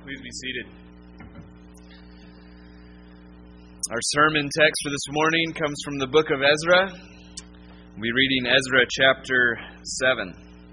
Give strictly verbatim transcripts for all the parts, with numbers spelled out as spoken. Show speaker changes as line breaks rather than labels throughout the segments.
Please be seated. Our sermon text for this morning comes from the book of Ezra. We'll be reading Ezra chapter seven.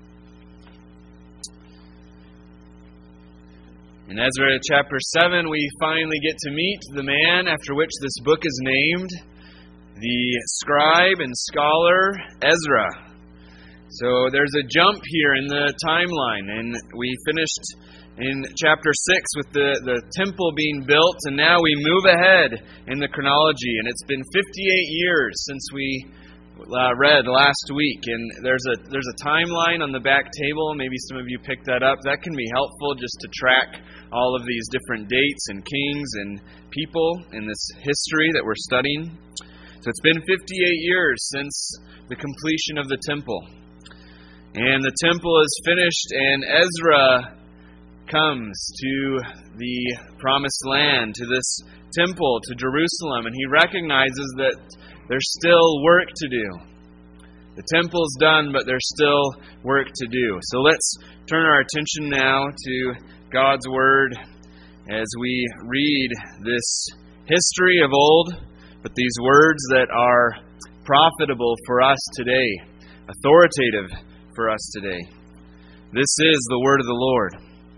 In Ezra chapter seven, we finally get to meet the man after which this book is named, the scribe and scholar Ezra. So there's a jump here in the timeline, and we finished in chapter six with the, the temple being built, and now we move ahead in the chronology, and it's been fifty-eight years since we uh, read last week, and there's a there's a timeline on the back table. Maybe some of you picked that up. That can be helpful just to track all of these different dates and kings and people in this history that we're studying. So it's been fifty-eight years since the completion of the temple. And the temple is finished, and Ezra comes to the promised land, to this temple, to Jerusalem, and he recognizes that there's still work to do. The temple's done, but there's still work to do. So let's turn our attention now to God's Word as we read this history of old, but these words that are profitable for us today, authoritative for us today. This is the word of the Lord.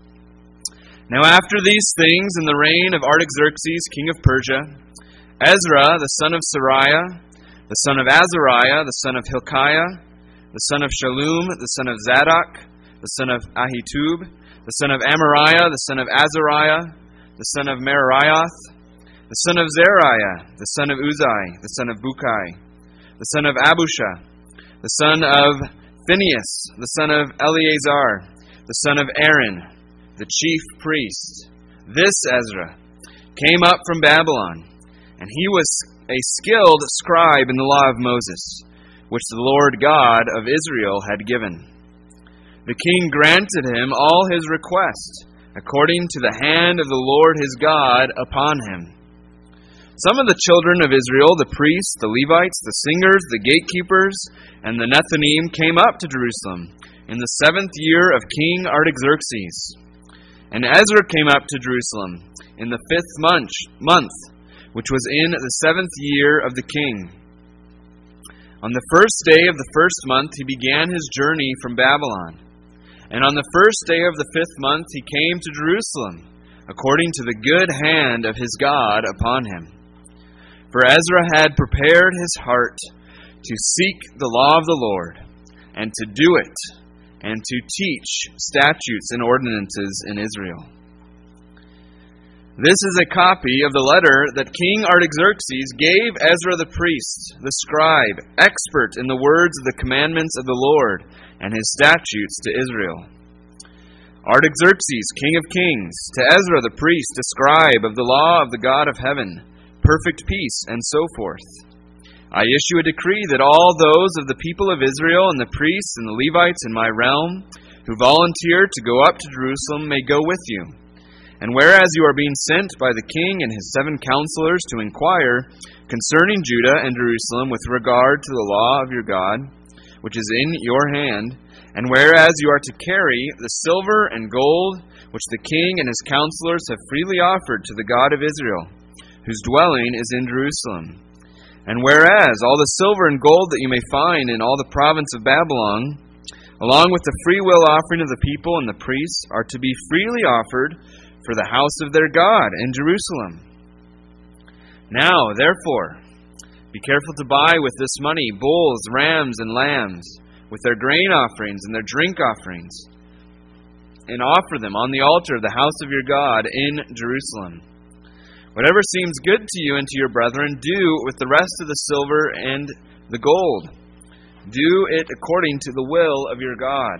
Now after these things, in the reign of Artaxerxes, king of Persia, Ezra, the son of Sariah, the son of Azariah, the son of Hilkiah, the son of Shallum, the son of Zadok, the son of Ahitub, the son of Amariah, the son of Azariah, the son of Merarioth, the son of Zeriah, the son of Uzai, the son of Bukai, the son of Abusha, the son of Phinehas, the son of Eleazar, the son of Aaron, the chief priest. This Ezra came up from Babylon, and he was a skilled scribe in the law of Moses, which the Lord God of Israel had given. The king granted him all his requests, according to the hand of the Lord his God upon him. Some of the children of Israel, the priests, the Levites, the singers, the gatekeepers, and the Nethinim came up to Jerusalem in the seventh year of King Artaxerxes. And Ezra came up to Jerusalem in the fifth month, month, which was in the seventh year of the king. On the first day of the first month he began his journey from Babylon. And on the first day of the fifth month he came to Jerusalem, according to the good hand of his God upon him. For Ezra had prepared his heart to seek the law of the Lord, and to do it, and to teach statutes and ordinances in Israel. This is a copy of the letter that King Artaxerxes gave Ezra the priest, the scribe, expert in the words of the commandments of the Lord, and his statutes to Israel. Artaxerxes, king of kings, to Ezra the priest, a scribe of the law of the God of heaven, perfect peace, and so forth. I issue a decree that all those of the people of Israel and the priests and the Levites in my realm who volunteer to go up to Jerusalem may go with you. And whereas you are being sent by the king and his seven counselors to inquire concerning Judah and Jerusalem with regard to the law of your God, which is in your hand, and whereas you are to carry the silver and gold which the king and his counselors have freely offered to the God of Israel, whose dwelling is in Jerusalem. And whereas all the silver and gold that you may find in all the province of Babylon, along with the free will offering of the people and the priests, are to be freely offered for the house of their God in Jerusalem. Now, therefore, be careful to buy with this money bulls, rams, and lambs, with their grain offerings and their drink offerings, and offer them on the altar of the house of your God in Jerusalem. Whatever seems good to you and to your brethren, do with the rest of the silver and the gold. Do it according to the will of your God.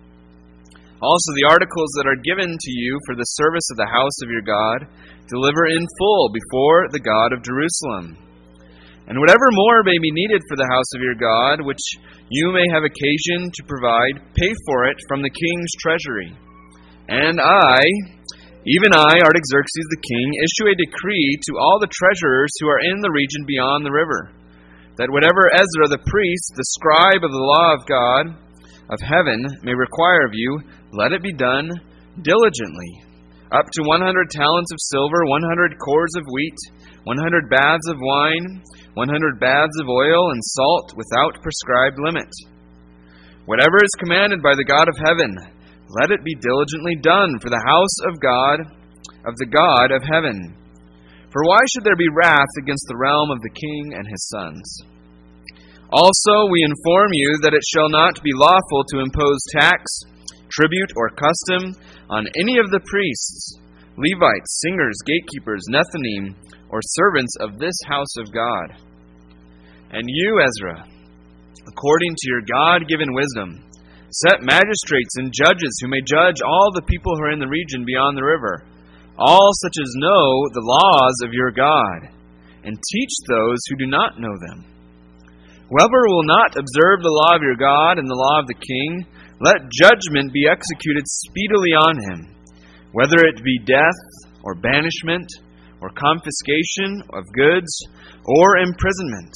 Also, the articles that are given to you for the service of the house of your God, deliver in full before the God of Jerusalem. And whatever more may be needed for the house of your God, which you may have occasion to provide, pay for it from the king's treasury. And I, even I, Artaxerxes the king, issue a decree to all the treasurers who are in the region beyond the river, that whatever Ezra the priest, the scribe of the law of God of heaven, may require of you, let it be done diligently, up to one hundred talents of silver, one hundred cores of wheat, one hundred baths of wine, one hundred baths of oil, and salt without prescribed limit. Whatever is commanded by the God of heaven, let it be diligently done for the house of God, of the God of heaven. For why should there be wrath against the realm of the king and his sons? Also we inform you that it shall not be lawful to impose tax, tribute, or custom on any of the priests, Levites, singers, gatekeepers, Nethinim, or servants of this house of God. And you, Ezra, according to your God-given wisdom, set magistrates and judges who may judge all the people who are in the region beyond the river, all such as know the laws of your God, and teach those who do not know them. Whoever will not observe the law of your God and the law of the king, let judgment be executed speedily on him, whether it be death, or banishment, or confiscation of goods, or imprisonment.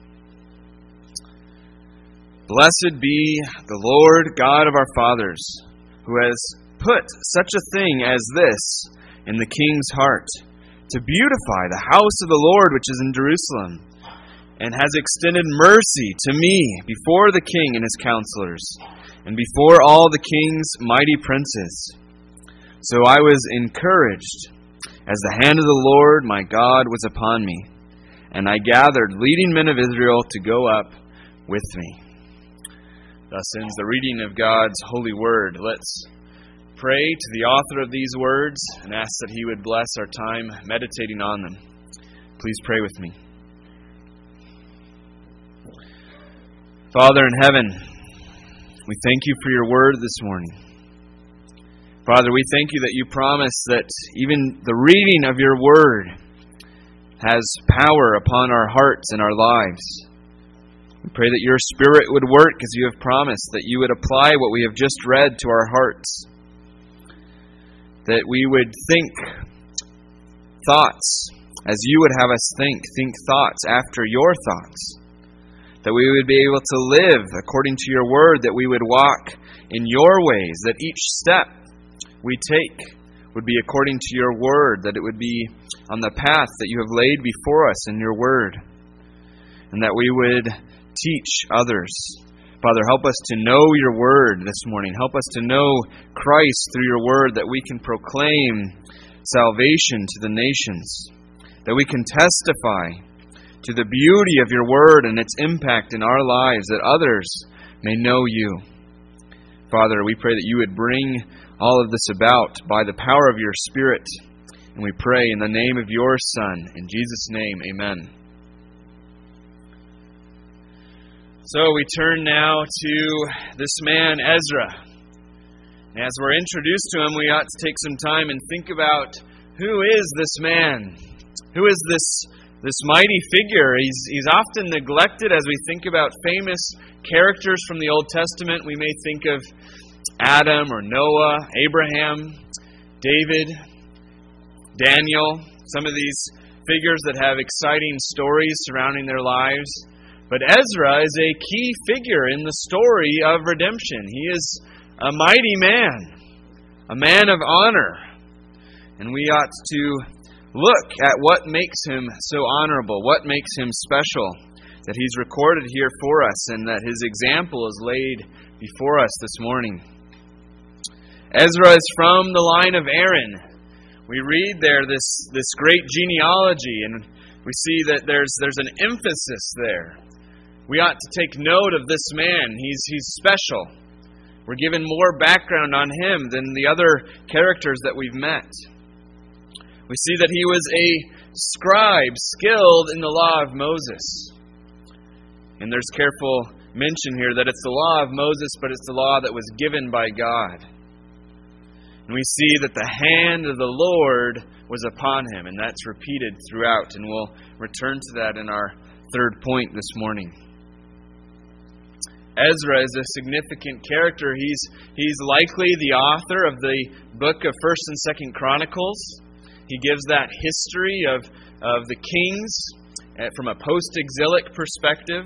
Blessed be the Lord God of our fathers, who has put such a thing as this in the king's heart, to beautify the house of the Lord which is in Jerusalem, and has extended mercy to me before the king and his counselors, and before all the king's mighty princes. So I was encouraged, as the hand of the Lord my God was upon me, and I gathered leading men of Israel to go up with me. Thus ends the reading of God's holy word. Let's pray to the author of these words and ask that he would bless our time meditating on them. Please pray with me. Father in heaven, we thank you for your word this morning. Father, we thank you that you promise that even the reading of your word has power upon our hearts and our lives. We pray that your Spirit would work as you have promised, that you would apply what we have just read to our hearts, that we would think thoughts as you would have us think, think thoughts after your thoughts, that we would be able to live according to your word, that we would walk in your ways, that each step we take would be according to your word, that it would be on the path that you have laid before us in your word, and that we would teach others. Father, help us to know your word this morning. Help us to know Christ through your word, that we can proclaim salvation to the nations, that we can testify to the beauty of your word and its impact in our lives, that others may know you. Father, we pray that you would bring all of this about by the power of your Spirit. And we pray in the name of your Son, in Jesus' name, amen. So we turn now to this man, Ezra. And as we're introduced to him, we ought to take some time and think about, who is this man? Who is this this mighty figure? He's, he's often neglected as we think about famous characters from the Old Testament. We may think of Adam or Noah, Abraham, David, Daniel, some of these figures that have exciting stories surrounding their lives. But Ezra is a key figure in the story of redemption. He is a mighty man, a man of honor. And we ought to look at what makes him so honorable, what makes him special, that he's recorded here for us and that his example is laid before us this morning. Ezra is from the line of Aaron. We read there this, this great genealogy, and we see that there's there's an emphasis there. We ought to take note of this man. He's he's special. We're given more background on him than the other characters that we've met. We see that he was a scribe skilled in the law of Moses. And there's careful mention here that it's the law of Moses, but it's the law that was given by God. And we see that the hand of the Lord was upon him, and that's repeated throughout. And we'll return to that in our third point this morning. Ezra is a significant character. He's he's likely the author of the book of First and Second Chronicles. He gives that history of, of the kings from a post-exilic perspective.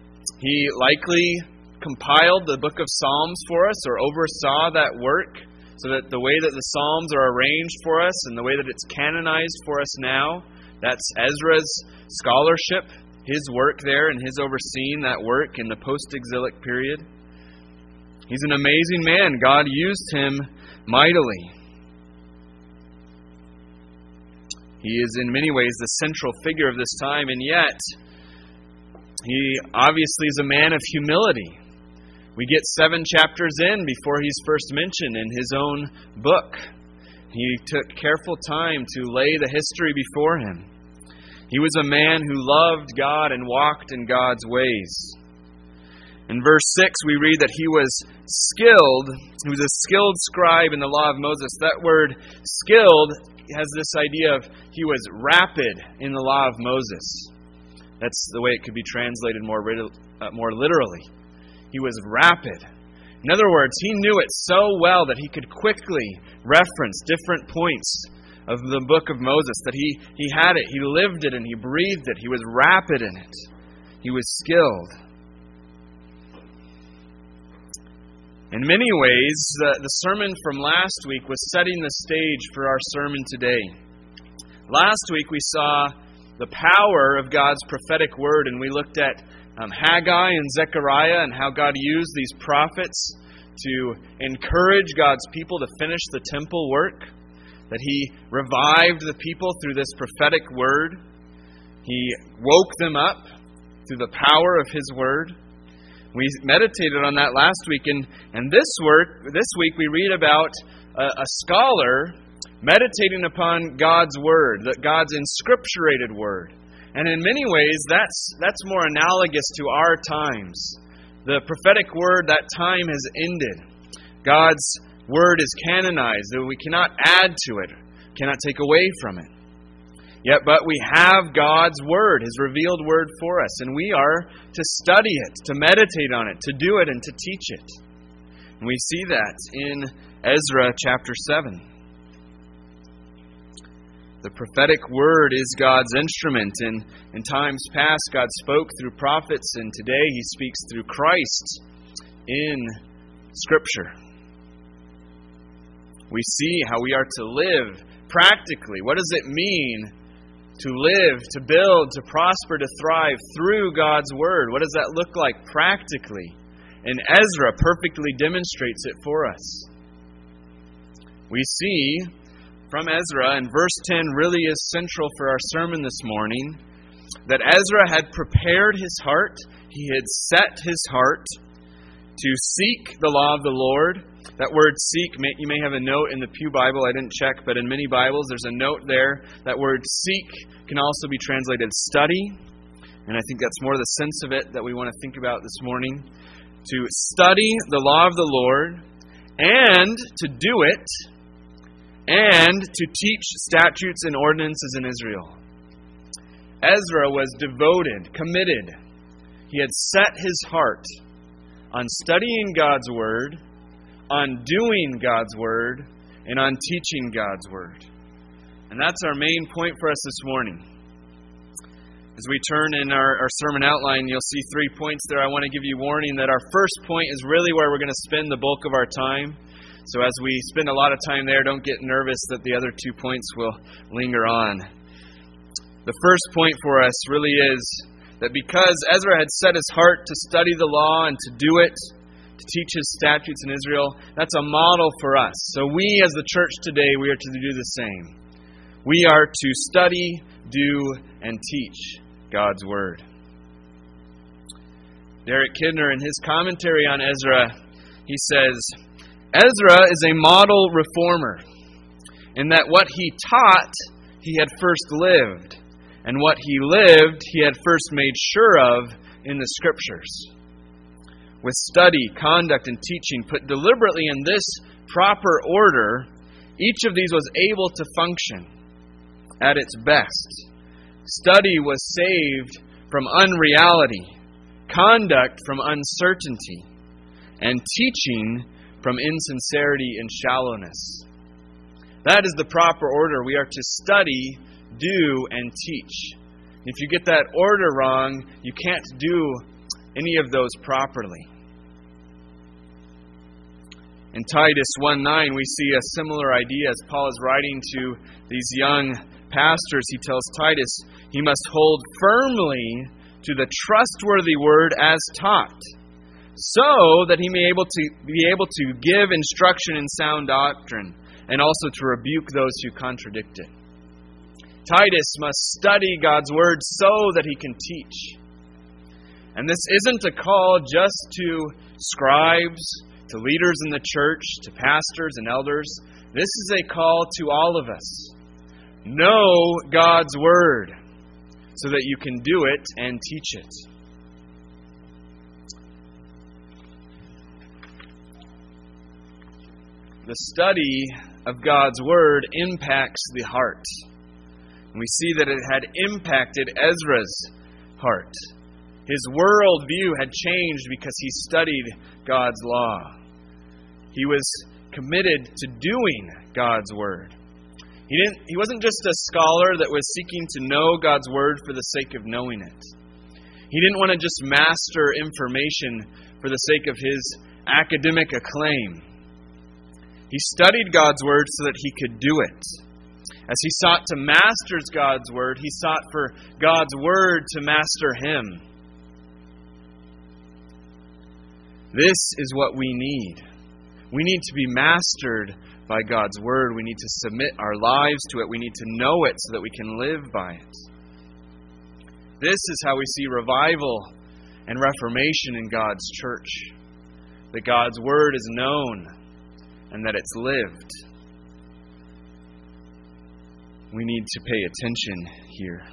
He likely compiled the book of Psalms for us, or oversaw that work. so that the way that the Psalms are arranged for us and the way that it's canonized for us now, that's Ezra's scholarship, his work there, and his overseeing that work in the post-exilic period. He's an amazing man. God used him mightily. He is in many ways the central figure of this time, and yet he obviously is a man of humility. We get seven chapters in before he's first mentioned in his own book. He took careful time to lay the history before him. He was a man who loved God and walked in God's ways. In verse six, we read that he was skilled. He was a skilled scribe in the law of Moses. That word skilled has this idea of he was rapid in the law of Moses. That's the way it could be translated more, uh, more literally. He was rapid. In other words, he knew it so well that he could quickly reference different points of the book of Moses, that he, he had it, he lived it, and he breathed it. He was rapid in it. He was skilled. In many ways, uh, the sermon from last week was setting the stage for our sermon today. Last week we saw the power of God's prophetic word, and we looked at um, Haggai and Zechariah and how God used these prophets to encourage God's people to finish the temple work, that He revived the people through this prophetic word. He woke them up through the power of His word. We meditated on that last week, and, and this work, this week we read about a, a scholar meditating upon God's word, that God's inscripturated word. And in many ways, that's that's more analogous to our times. The prophetic word, that time has ended. God's word is canonized, and we cannot add to it, cannot take away from it. Yet, but we have God's word, His revealed word for us, and we are to study it, to meditate on it, to do it, and to teach it. And we see that in Ezra chapter seven. The prophetic word is God's instrument, and in times past God spoke through prophets, and today He speaks through Christ in Scripture. We see how we are to live practically. What does it mean to live, to build, to prosper, to thrive through God's Word? What does that look like practically? And Ezra perfectly demonstrates it for us. We see from Ezra, and verse ten really is central for our sermon this morning, that Ezra had prepared his heart, he had set his heart to seek the law of the Lord. That word seek, you may have a note in the Pew Bible, I didn't check, but in many Bibles there's a note there. That word seek can also be translated study, and I think that's more the sense of it that we want to think about this morning. To study the law of the Lord, and to do it, and to teach statutes and ordinances in Israel. Ezra was devoted, committed. He had set his heart on studying God's Word, on doing God's Word, and on teaching God's Word. And that's our main point for us this morning. As we turn in our, our sermon outline, you'll see three points there. I want to give you warning that our first point is really where we're going to spend the bulk of our time. So as we spend a lot of time there, don't get nervous that the other two points will linger on. The first point for us really is that because Ezra had set his heart to study the law and to do it, to teach his statutes in Israel, that's a model for us. So we as the church today, we are to do the same. We are to study, do, and teach God's Word. Derek Kidner, in his commentary on Ezra, he says, Ezra is a model reformer in that what he taught, he had first lived, and what he lived, he had first made sure of in the Scriptures. With study, conduct, and teaching put deliberately in this proper order, each of these was able to function at its best. Study was saved from unreality, conduct from uncertainty, and teaching from insincerity and shallowness. That is the proper order. We are to study, do, and teach. If you get that order wrong, you can't do any of those properly. In Titus one nine, we see a similar idea as Paul is writing to these young pastors. He tells Titus he must hold firmly to the trustworthy word as taught, so that he may able to be able to give instruction in sound doctrine, and also to rebuke those who contradict it. Titus must study God's word so that he can teach. And this isn't a call just to scribes, to leaders in the church, to pastors and elders. This is a call to all of us. Know God's word so that you can do it and teach it. The study of God's word impacts the heart. And we see that it had impacted Ezra's heart. His worldview had changed because he studied God's law. He was committed to doing God's word. He didn't. He wasn't just a scholar that was seeking to know God's word for the sake of knowing it. He didn't want to just master information for the sake of his academic acclaim. He studied God's word so that he could do it. As he sought to master God's word, he sought for God's word to master him. This is what we need. We need to be mastered by God's word. We need to submit our lives to it. We need to know it so that we can live by it. This is how we see revival and reformation in God's church. That God's word is known and that it's lived. We need to pay attention here.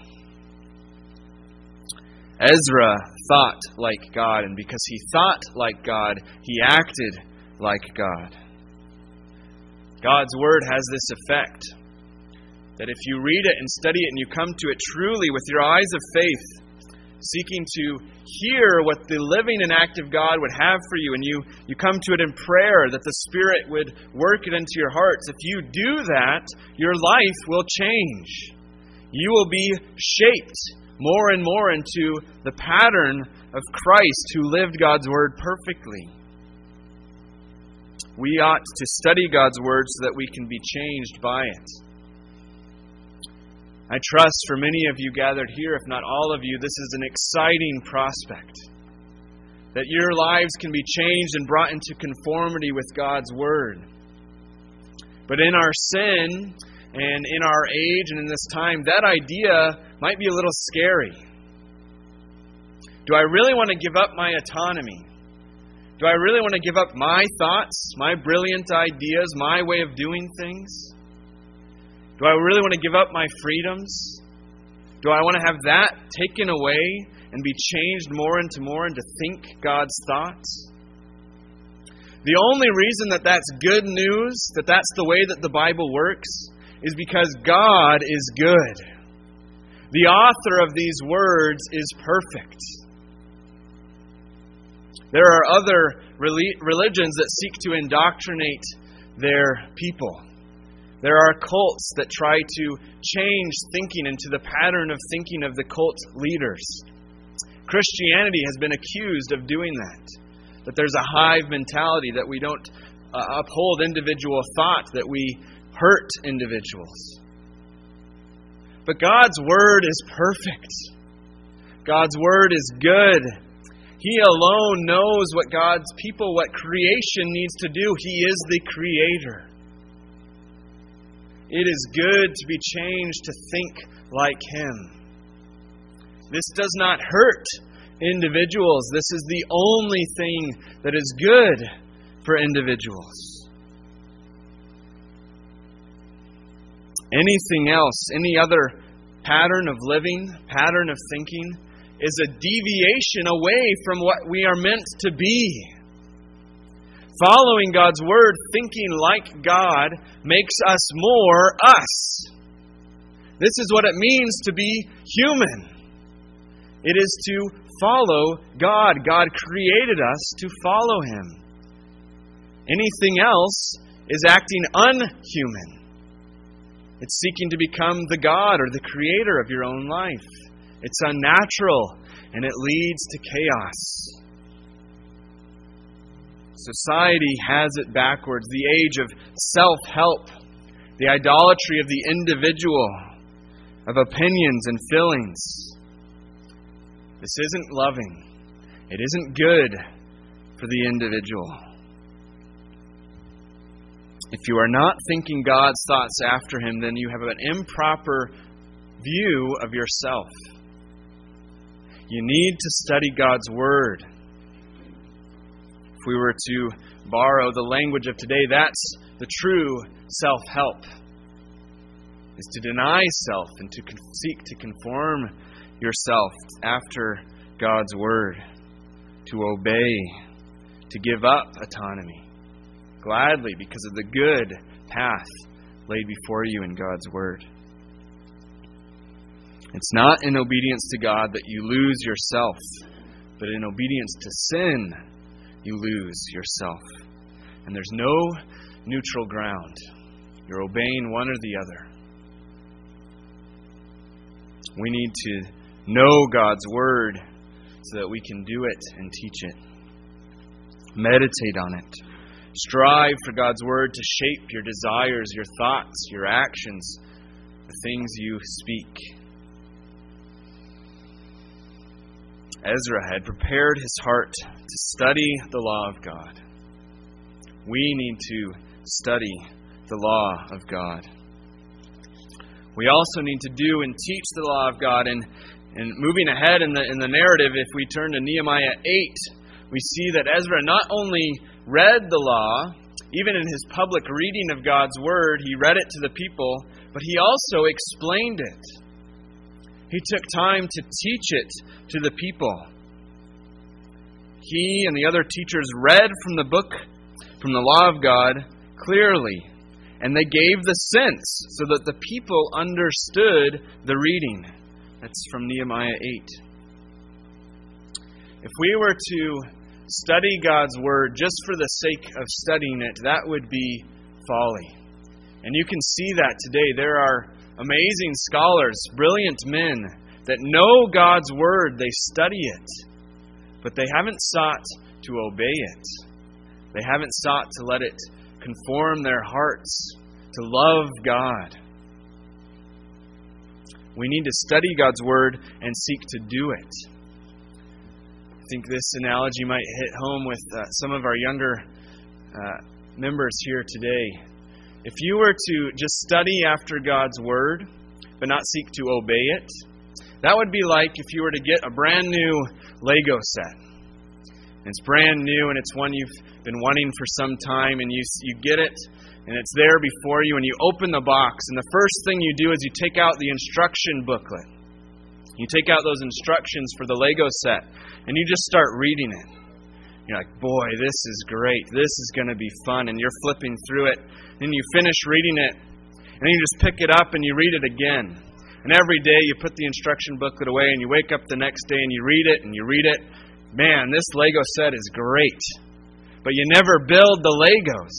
Ezra thought like God, and because he thought like God, he acted like God. God's word has this effect, that if you read it and study it and you come to it truly with your eyes of faith, seeking to hear what the living and active God would have for you, and you, you come to it in prayer that the Spirit would work it into your hearts, if you do that, your life will change. You will be shaped more and more into the pattern of Christ who lived God's word perfectly. We ought to study God's word so that we can be changed by it. I trust for many of you gathered here, if not all of you, this is an exciting prospect. That your lives can be changed and brought into conformity with God's word. But in our sin and in our age and in this time, that idea might be a little scary. Do I really want to give up my autonomy? Do I really want to give up my thoughts, my brilliant ideas, my way of doing things? Do I really want to give up my freedoms? Do I want to have that taken away and be changed more and more into think God's thoughts? The only reason that that's good news, that that's the way that the Bible works, is because God is good. The author of these words is perfect. There are other religions that seek to indoctrinate their people. There are cults that try to change thinking into the pattern of thinking of the cult leaders. Christianity has been accused of doing that. That there's a hive mentality, that we don't uh, uphold individual thought, that we hurt individuals. But God's word is perfect. God's word is good. He alone knows what God's people, what creation needs to do. He is the creator. It is good to be changed to think like Him. This does not hurt individuals. This is the only thing that is good for individuals. Anything else, any other pattern of living, pattern of thinking, is a deviation away from what we are meant to be. Following God's Word, thinking like God, makes us more us. This is what it means to be human. It is to follow God. God created us to follow Him. Anything else is acting unhuman. It's seeking to become the God or the creator of your own life. It's unnatural, and it leads to chaos. Society has it backwards. The age of self-help, the idolatry of the individual, of opinions and feelings. This isn't loving. It isn't good for the individual. If you are not thinking God's thoughts after Him, then you have an improper view of yourself. You need to study God's Word. If we were to borrow the language of today, that's the true self-help, is to deny self and to seek to conform yourself after God's Word, to obey, to give up autonomy gladly because of the good path laid before you in God's Word. It's not in obedience to God that you lose yourself, but in obedience to sin, you lose yourself. And there's no neutral ground. You're obeying one or the other. We need to know God's Word so that we can do it and teach it. Meditate on it. Strive for God's Word to shape your desires, your thoughts, your actions, the things you speak. Ezra had prepared his heart to study the law of God. We need to study the law of God. We also need to do and teach the law of God. And, and moving ahead in the in the narrative, if we turn to Nehemiah eight, we see that Ezra not only read the law, even in his public reading of God's Word, he read it to the people, but he also explained it. He took time to teach it to the people. He and the other teachers read from the book, from the law of God, clearly. And they gave the sense so that the people understood the reading. That's from Nehemiah eight. If we were to study God's Word just for the sake of studying it, that would be folly. And you can see that today. There are amazing scholars, brilliant men that know God's Word. They study it, but they haven't sought to obey it. They haven't sought to let it conform their hearts to love God. We need to study God's Word and seek to do it. I think this analogy might hit home with uh, some of our younger uh, members here today. If you were to just study after God's Word, but not seek to obey it, that would be like if you were to get a brand new Lego set. It's brand new and it's one you've been wanting for some time, and you you get it and it's there before you, and you open the box, and the first thing you do is you take out the instruction booklet. You take out those instructions for the Lego set and you just start reading it. You're like, boy, this is great. This is going to be fun. And you're flipping through it. Then you finish reading it. And then you just pick it up and you read it again. And every day you put the instruction booklet away and you wake up the next day and you read it and you read it. Man, this Lego set is great. But you never build the Legos.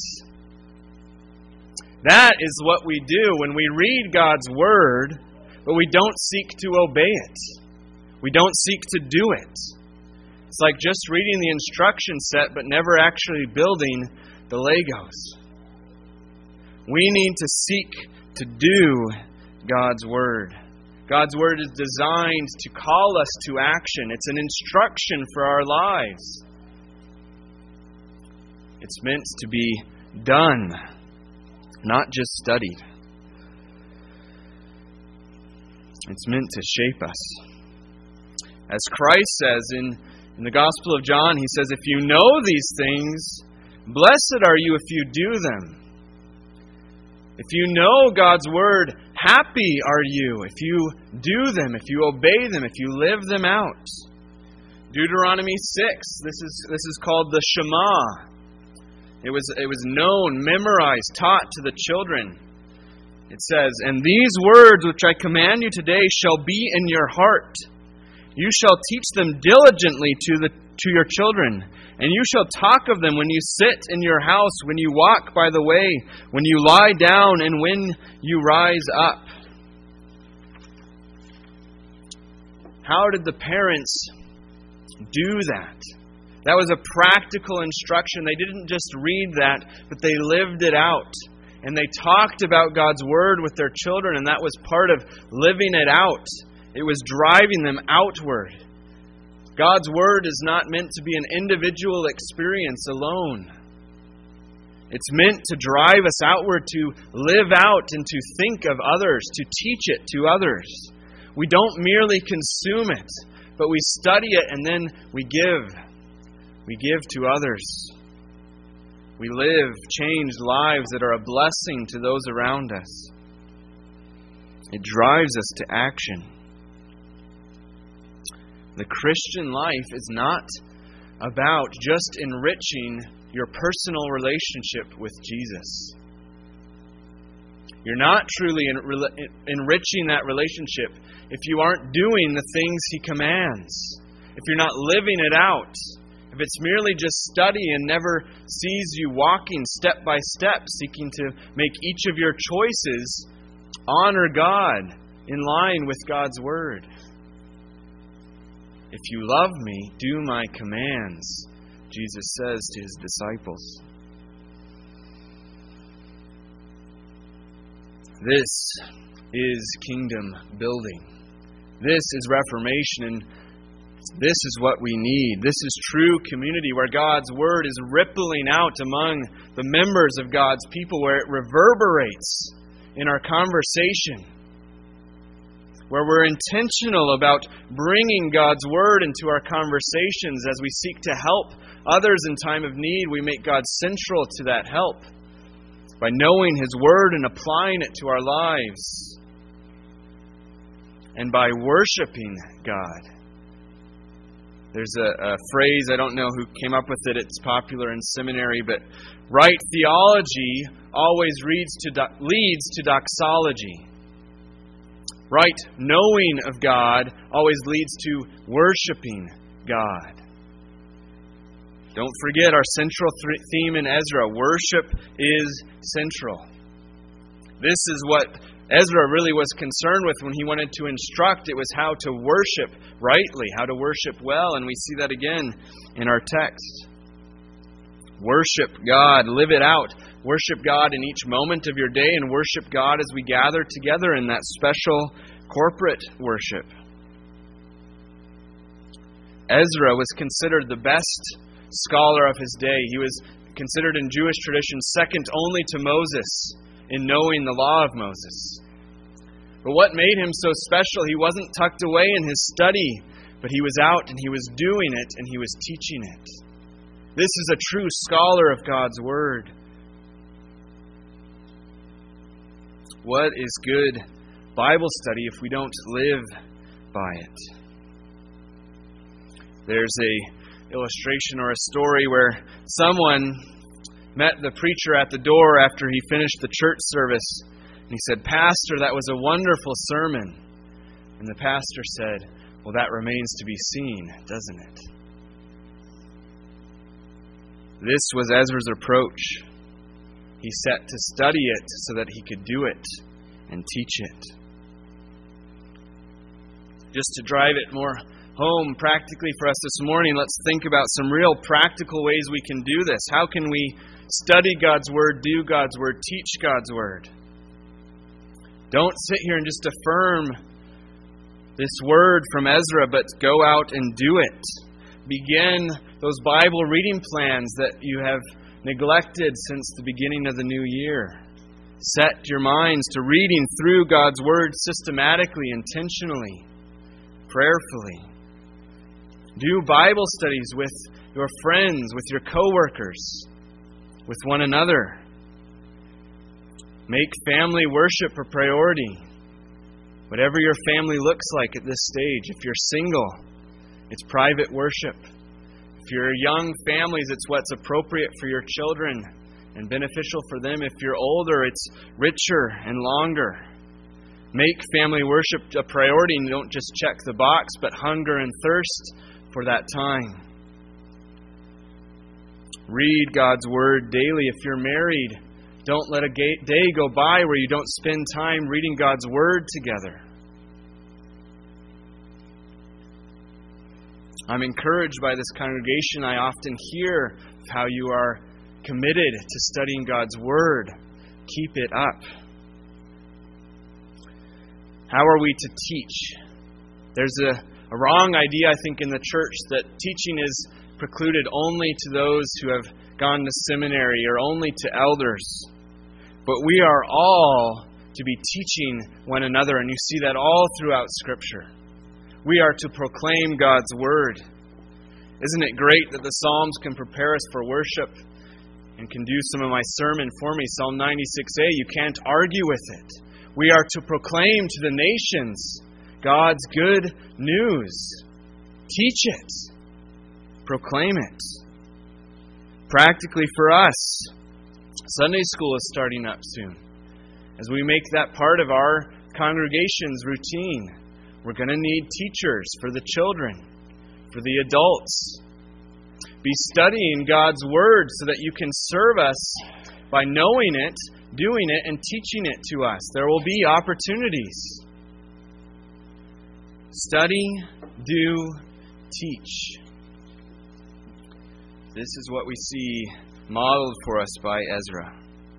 That is what we do when we read God's Word, but we don't seek to obey it. We don't seek to do it. It's like just reading the instruction set, but never actually building the Legos. We need to seek to do God's Word. God's Word is designed to call us to action. It's an instruction for our lives. It's meant to be done, not just studied. It's meant to shape us. As Christ says in, in the Gospel of John, He says, if you know these things, blessed are you if you do them. If you know God's Word, happy are you if you do them, if you obey them, if you live them out. Deuteronomy six, this is this is called the Shema. It was it was known, memorized, taught to the children. It says, and these words which I command you today shall be in your heart. You shall teach them diligently to the to your children, and you shall talk of them when you sit in your house, when you walk by the way, when you lie down, and when you rise up. How did the parents do that? That was a practical instruction. They didn't just read that, but they lived it out. And they talked about God's Word with their children, and that was part of living it out. It was driving them outward. God's Word is not meant to be an individual experience alone. It's meant to drive us outward, to live out and to think of others, to teach it to others. We don't merely consume it, but we study it and then we give. We give to others. We live changed lives that are a blessing to those around us. It drives us to action. The Christian life is not about just enriching your personal relationship with Jesus. You're not truly enriching that relationship if you aren't doing the things He commands. If you're not living it out. If it's merely just study and never sees you walking step by step, seeking to make each of your choices honor God in line with God's Word. If you love me, do my commands, Jesus says to His disciples. This is kingdom building. This is reformation, and this is what we need. This is true community where God's Word is rippling out among the members of God's people, where it reverberates in our conversation, where we're intentional about bringing God's Word into our conversations as we seek to help others in time of need. We make God central to that help by knowing His Word and applying it to our lives, and by worshiping God. There's a, a phrase, I don't know who came up with it, it's popular in seminary, but right theology always leads to, do, leads to doxology. Right knowing of God always leads to worshiping God. Don't forget our central th- theme in Ezra. Worship is central. This is what Ezra really was concerned with when he wanted to instruct. It was how to worship rightly, how to worship well, and we see that again in our text. Worship God, live it out. Worship God in each moment of your day, and worship God as we gather together in that special corporate worship. Ezra was considered the best scholar of his day. He was considered in Jewish tradition second only to Moses in knowing the law of Moses. But what made him so special, he wasn't tucked away in his study, but he was out and he was doing it and he was teaching it. This is a true scholar of God's Word. What is good Bible study if we don't live by it? There's a illustration or a story where someone met the preacher at the door after he finished the church service. And he said, "Pastor, that was a wonderful sermon." And the pastor said, "Well, that remains to be seen, doesn't it?" This was Ezra's approach. He set to study it so that he could do it and teach it. Just to drive it more home practically for us this morning, let's think about some real practical ways we can do this. How can we study God's Word, do God's Word, teach God's Word? Don't sit here and just affirm this word from Ezra, but go out and do it. Begin those Bible reading plans that you have neglected since the beginning of the new year. Set your minds to reading through God's Word systematically, intentionally, prayerfully. Do Bible studies with your friends, with your coworkers, with one another. Make family worship a priority. Whatever your family looks like at this stage. If you're single, it's private worship. If you're young families, it's what's appropriate for your children and beneficial for them. If you're older, it's richer and longer. Make family worship a priority, and don't just check the box, but hunger and thirst for that time. Read God's Word daily. If you're married, don't let a day go by where you don't spend time reading God's Word together. I'm encouraged by this congregation. I often hear of how you are committed to studying God's Word. Keep it up. How are we to teach? There's a, a wrong idea, I think, in the church that teaching is precluded only to those who have gone to seminary or only to elders. But we are all to be teaching one another, and you see that all throughout Scripture. We are to proclaim God's Word. Isn't it great that the Psalms can prepare us for worship and can do some of my sermon for me? Psalm ninety-six a, you can't argue with it. We are to proclaim to the nations God's good news. Teach it. Proclaim it. Practically for us, Sunday school is starting up soon. As we make that part of our congregation's routine, we're going to need teachers for the children, for the adults. Be studying God's Word so that you can serve us by knowing it, doing it, and teaching it to us. There will be opportunities. Study, do, teach. This is what we see modeled for us by Ezra.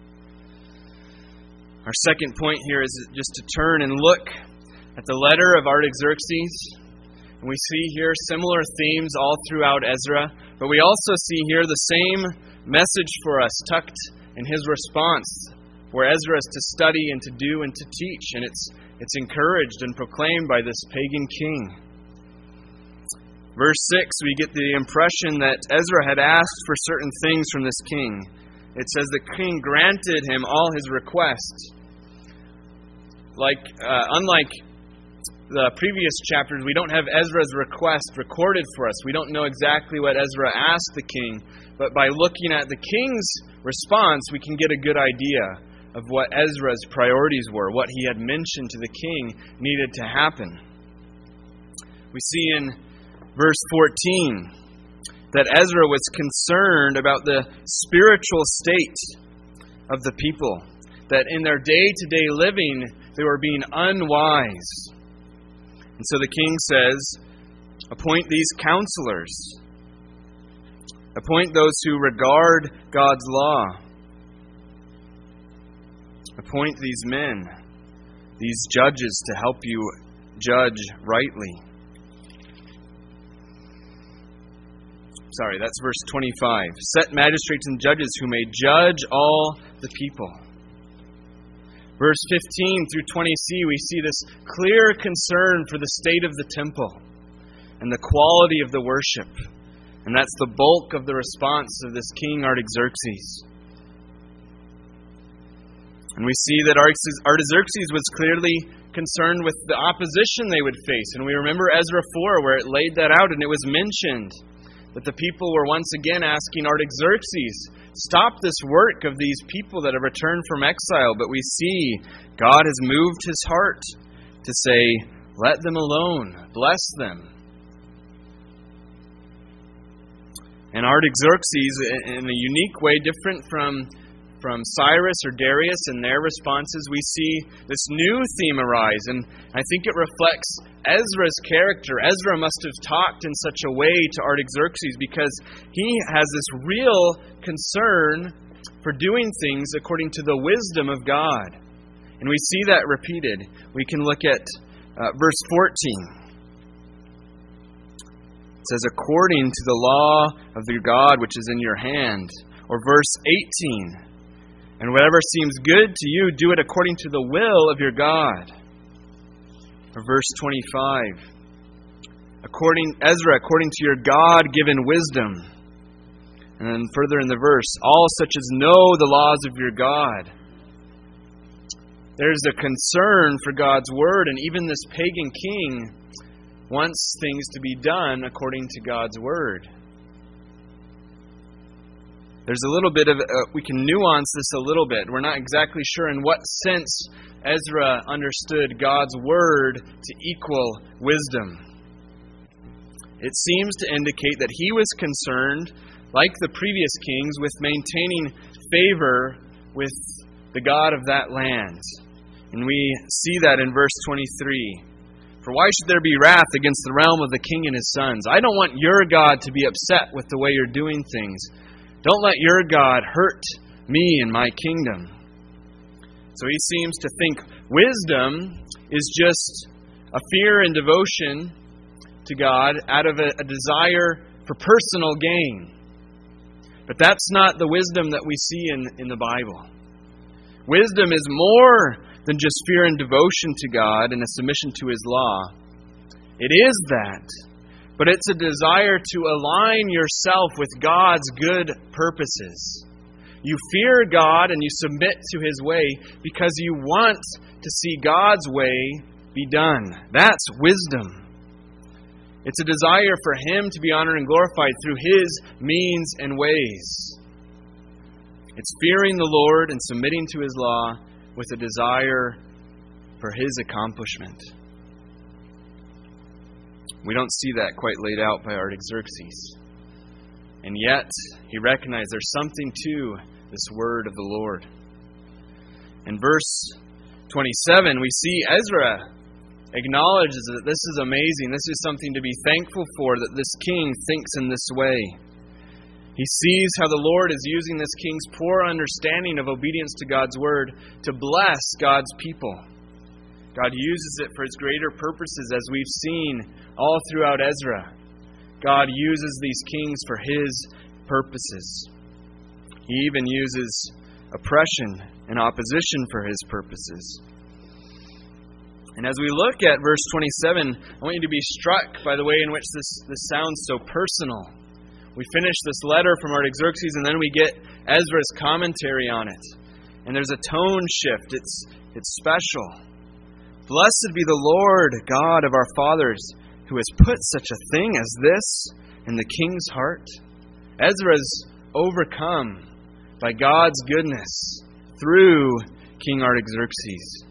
Our second point here is just to turn and look at the letter of Artaxerxes. And we see here similar themes all throughout Ezra, but we also see here the same message for us tucked in his response, where Ezra is to study and to do and to teach, and it's it's encouraged and proclaimed by this pagan king. Verse six, we get the impression that Ezra had asked for certain things from this king. It says the king granted him all his requests. Like, uh, unlike the previous chapters, we don't have Ezra's request recorded for us. We don't know exactly what Ezra asked the king, but by looking at the king's response, we can get a good idea of what Ezra's priorities were, what he had mentioned to the king needed to happen. We see in verse fourteen that Ezra was concerned about the spiritual state of the people, that in their day-to-day living they were being unwise. And so the king says, appoint these counselors. Appoint those who regard God's law. Appoint these men, these judges, to help you judge rightly. Sorry, that's verse twenty-five. Set magistrates and judges who may judge all the people. Verse fifteen through twenty c, we see this clear concern for the state of the temple and the quality of the worship. And that's the bulk of the response of this king Artaxerxes. And we see that Artaxerxes was clearly concerned with the opposition they would face. And we remember Ezra four, where it laid that out, and it was mentioned that the people were once again asking Artaxerxes, stop this work of these people that have returned from exile. But we see God has moved his heart to say, let them alone, bless them. And Artaxerxes, in a unique way, different from, from Cyrus or Darius and their responses, we see this new theme arise. And I think it reflects Ezra's character. Ezra must have talked in such a way to Artaxerxes because he has this real concern for doing things according to the wisdom of God. And we see that repeated. We can look at uh, verse fourteen. It says, according to the law of your God which is in your hand. Or verse eighteen. And whatever seems good to you, do it according to the will of your God. Or verse twenty-five. According Ezra, according to your God-given wisdom. And then further in the verse, all such as know the laws of your God. There's a concern for God's word, and even this pagan king wants things to be done according to God's word. There's a little bit of, uh, we can nuance this a little bit. We're not exactly sure in what sense Ezra understood God's word to equal wisdom. It seems to indicate that he was concerned, like the previous kings, with maintaining favor with the God of that land. And we see that in verse twenty-three. For why should there be wrath against the realm of the king and his sons? I don't want your God to be upset with the way you're doing things. Don't let your God hurt me and my kingdom. So he seems to think wisdom is just a fear and devotion to God out of a, a desire for personal gain. But that's not the wisdom that we see in, in the Bible. Wisdom is more than just fear and devotion to God and a submission to His law. It is that. But it's a desire to align yourself with God's good purposes. You fear God and you submit to His way because you want to see God's way be done. That's wisdom. It's a desire for Him to be honored and glorified through His means and ways. It's fearing the Lord and submitting to His law with a desire for His accomplishment. We don't see that quite laid out by Artaxerxes. And yet, he recognized there's something to this word of the Lord. In verse twenty-seven, we see Ezra acknowledges that this is amazing. This is something to be thankful for, that this king thinks in this way. He sees how the Lord is using this king's poor understanding of obedience to God's word to bless God's people. God uses it for His greater purposes, as we've seen all throughout Ezra. God uses these kings for His purposes. He even uses oppression and opposition for His purposes. And as we look at verse twenty-seven, I want you to be struck by the way in which this, this sounds so personal. We finish this letter from Artaxerxes, and then we get Ezra's commentary on it. And there's a tone shift. It's, it's special. Blessed be the Lord God of our fathers, who has put such a thing as this in the king's heart. Ezra's overcome by God's goodness through King Artaxerxes.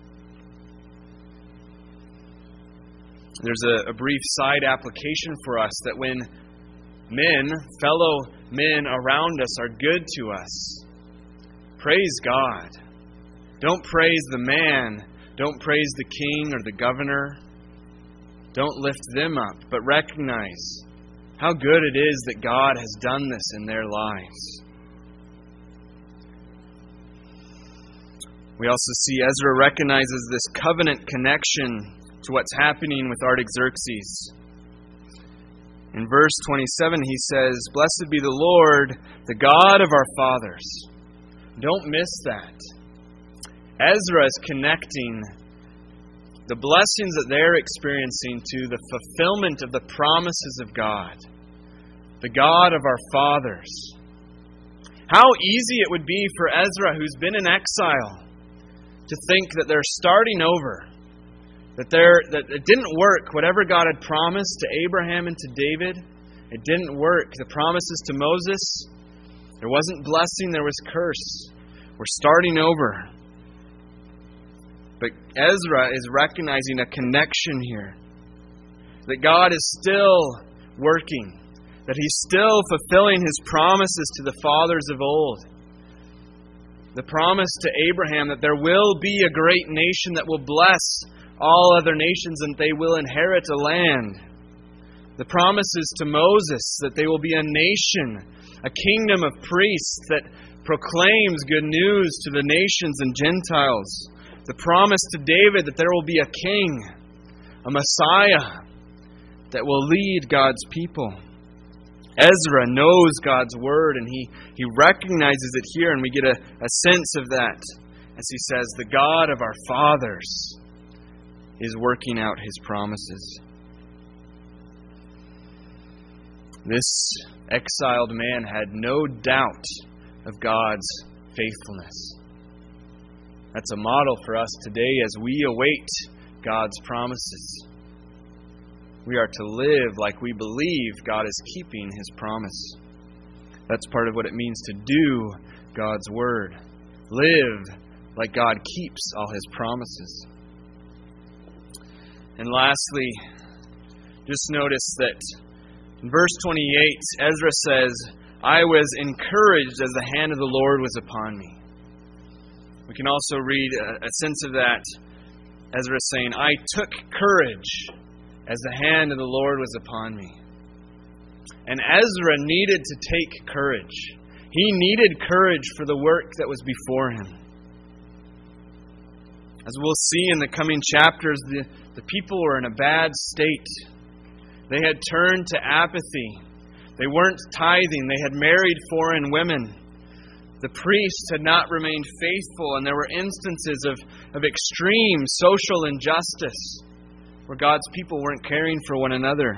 There's a, a brief side application for us that when men, fellow men around us are good to us, praise God. Don't praise the man. Don't praise the king or the governor. Don't lift them up, but recognize how good it is that God has done this in their lives. We also see Ezra recognizes this covenant connection to what's happening with Artaxerxes. In verse twenty-seven, he says, Blessed be the Lord, the God of our fathers. Don't miss that. Ezra is connecting the blessings that they're experiencing to the fulfillment of the promises of God, the God of our fathers. How easy it would be for Ezra, who's been in exile, to think that they're starting over, that they're, that it didn't work. Whatever God had promised to Abraham and to David, it didn't work. The promises to Moses, there wasn't blessing, there was curse. We're starting over. But Ezra is recognizing a connection here. That God is still working. That He's still fulfilling His promises to the fathers of old. The promise to Abraham that there will be a great nation that will bless all other nations and they will inherit a land. The promises to Moses that they will be a nation, a kingdom of priests that proclaims good news to the nations and Gentiles. The promise to David that there will be a king, a Messiah, that will lead God's people. Ezra knows God's Word, and he, he recognizes it here, and we get a, a sense of that as he says, the God of our fathers is working out His promises. This exiled man had no doubt of God's faithfulness. That's a model for us today as we await God's promises. We are to live like we believe God is keeping His promise. That's part of what it means to do God's Word. Live like God keeps all His promises. And lastly, just notice that in verse twenty-eight, Ezra says, I was encouraged as the hand of the Lord was upon me. We can also read a sense of that. Ezra saying, I took courage as the hand of the Lord was upon me. And Ezra needed to take courage. He needed courage for the work that was before him. As we'll see in the coming chapters, the, the people were in a bad state. They had turned to apathy. They weren't tithing. They had married foreign women. The priests had not remained faithful, and there were instances of, of extreme social injustice where God's people weren't caring for one another.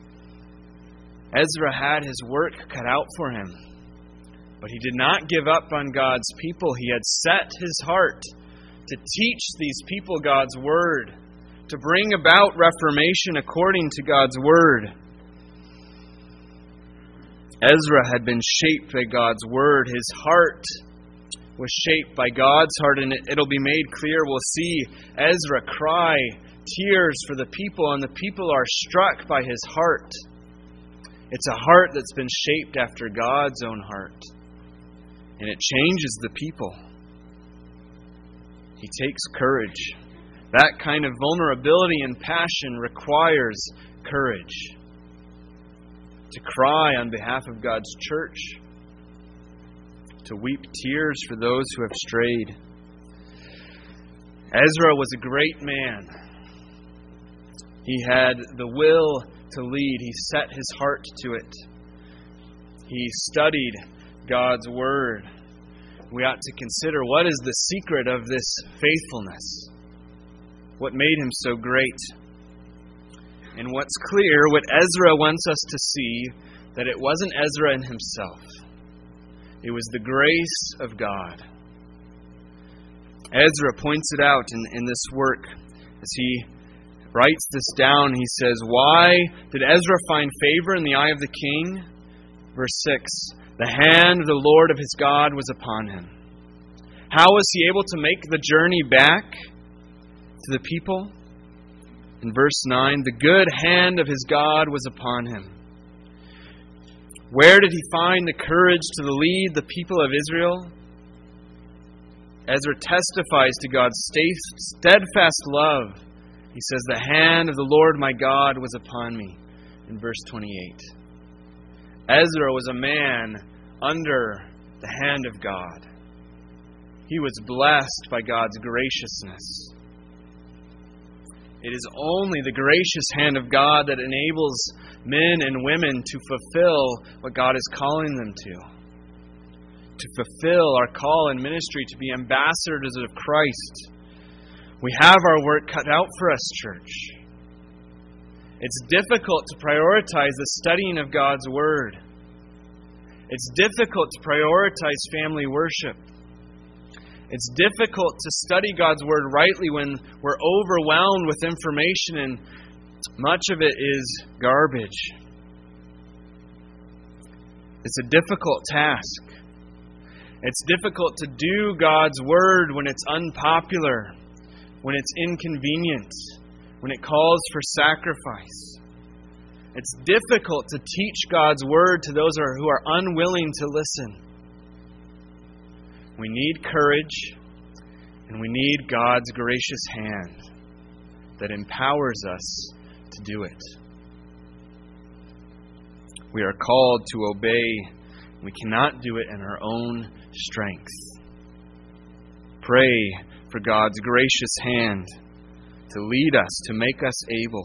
Ezra had his work cut out for him, but he did not give up on God's people. He had set his heart to teach these people God's Word, to bring about reformation according to God's Word. Ezra had been shaped by God's Word. His heart was shaped by God's heart, and it'll be made clear. We'll see Ezra cry tears for the people, and the people are struck by his heart. It's a heart that's been shaped after God's own heart, and it changes the people. He takes courage. That kind of vulnerability and passion requires courage. To cry on behalf of God's church. To weep tears for those who have strayed. Ezra was a great man. He had the will to lead. He set his heart to it. He studied God's Word. We ought to consider, what is the secret of this faithfulness? What made him so great? And what's clear, what Ezra wants us to see, that it wasn't Ezra in himself. It was the grace of God. Ezra points it out in, in this work. As he writes this down, he says, why did Ezra find favor in the eye of the king? Verse six, the hand of the Lord of his God was upon him. How was he able to make the journey back to the people? In verse nine, the good hand of his God was upon him. Where did he find the courage to lead the people of Israel? Ezra testifies to God's steadfast love. He says, the hand of the Lord my God was upon me. In verse twenty-eight. Ezra was a man under the hand of God. He was blessed by God's graciousness. It is only the gracious hand of God that enables men and women to fulfill what God is calling them to. To fulfill our call in ministry to be ambassadors of Christ. We have our work cut out for us, church. It's difficult to prioritize the studying of God's Word. It's difficult to prioritize family worship. It's difficult to study God's Word rightly when we're overwhelmed with information and much of it is garbage. It's a difficult task. It's difficult to do God's Word when it's unpopular, when it's inconvenient, when it calls for sacrifice. It's difficult to teach God's Word to those who are unwilling to listen. We need courage, and we need God's gracious hand that empowers us to do it. We are called to obey. We cannot do it in our own strength. Pray for God's gracious hand to lead us, to make us able.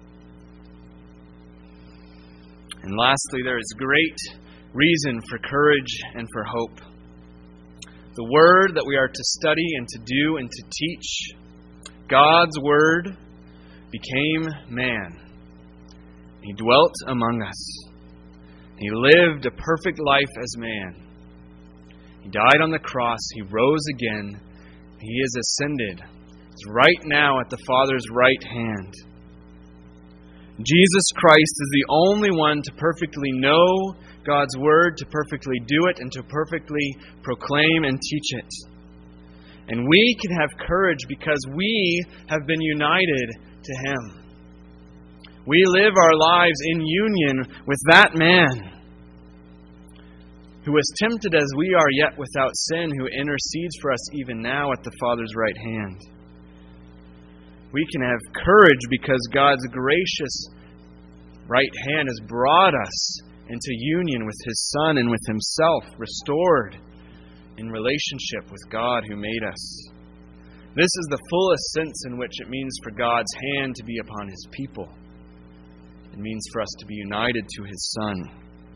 And lastly, there is great reason for courage and for hope. The Word that we are to study and to do and to teach, God's Word, became man. He dwelt among us. He lived a perfect life as man. He died on the cross. He rose again. He is ascended. He's right now at the Father's right hand. Jesus Christ is the only one to perfectly know God's Word, to perfectly do it, and to perfectly proclaim and teach it. And we can have courage because we have been united to Him. We live our lives in union with that man who was tempted as we are, yet without sin, who intercedes for us even now at the Father's right hand. We can have courage because God's gracious right hand has brought us into union with His Son and with Himself, restored in relationship with God who made us. This is the fullest sense in which it means for God's hand to be upon His people. It means for us to be united to His Son.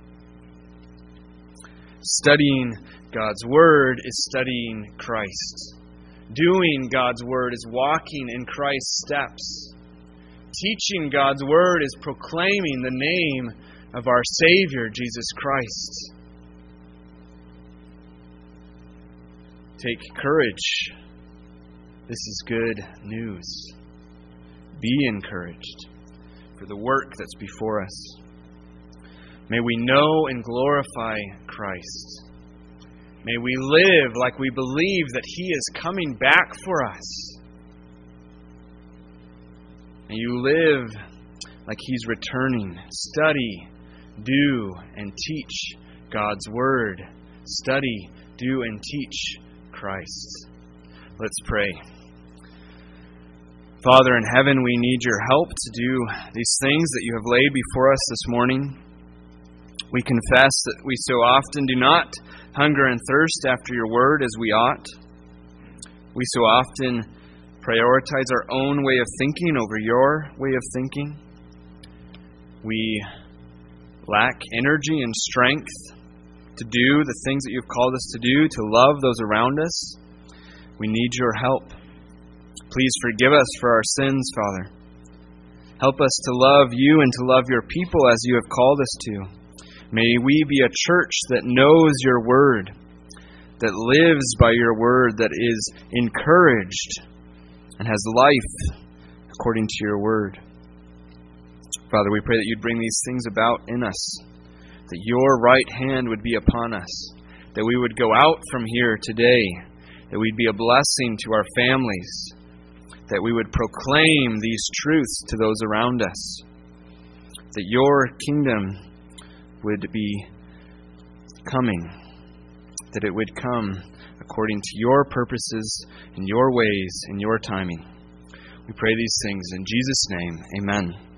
Studying God's Word is studying Christ. Doing God's Word is walking in Christ's steps. Teaching God's Word is proclaiming the name of our Savior, Jesus Christ. Take courage. This is good news. Be encouraged for the work that's before us. May we know and glorify Christ. May we live like we believe that He is coming back for us. May you live like He's returning. Study, do, and teach God's Word. Study, do, and teach Christ. Let's pray. Father in heaven, we need your help to do these things that you have laid before us this morning. We confess that we so often do not hunger and thirst after your word as we ought. We so often prioritize our own way of thinking over your way of thinking. We lack energy and strength to do the things that you've called us to do, to love those around us. We need your help. Please forgive us for our sins, Father. Help us to love you and to love your people as you have called us to. May we be a church that knows your word, that lives by your word, that is encouraged and has life according to your word. Father, we pray that you'd bring these things about in us, that your right hand would be upon us, that we would go out from here today, that we'd be a blessing to our families, that we would proclaim these truths to those around us, that your kingdom would be coming, that it would come according to your purposes and your ways and your timing. We pray these things in Jesus' name. Amen.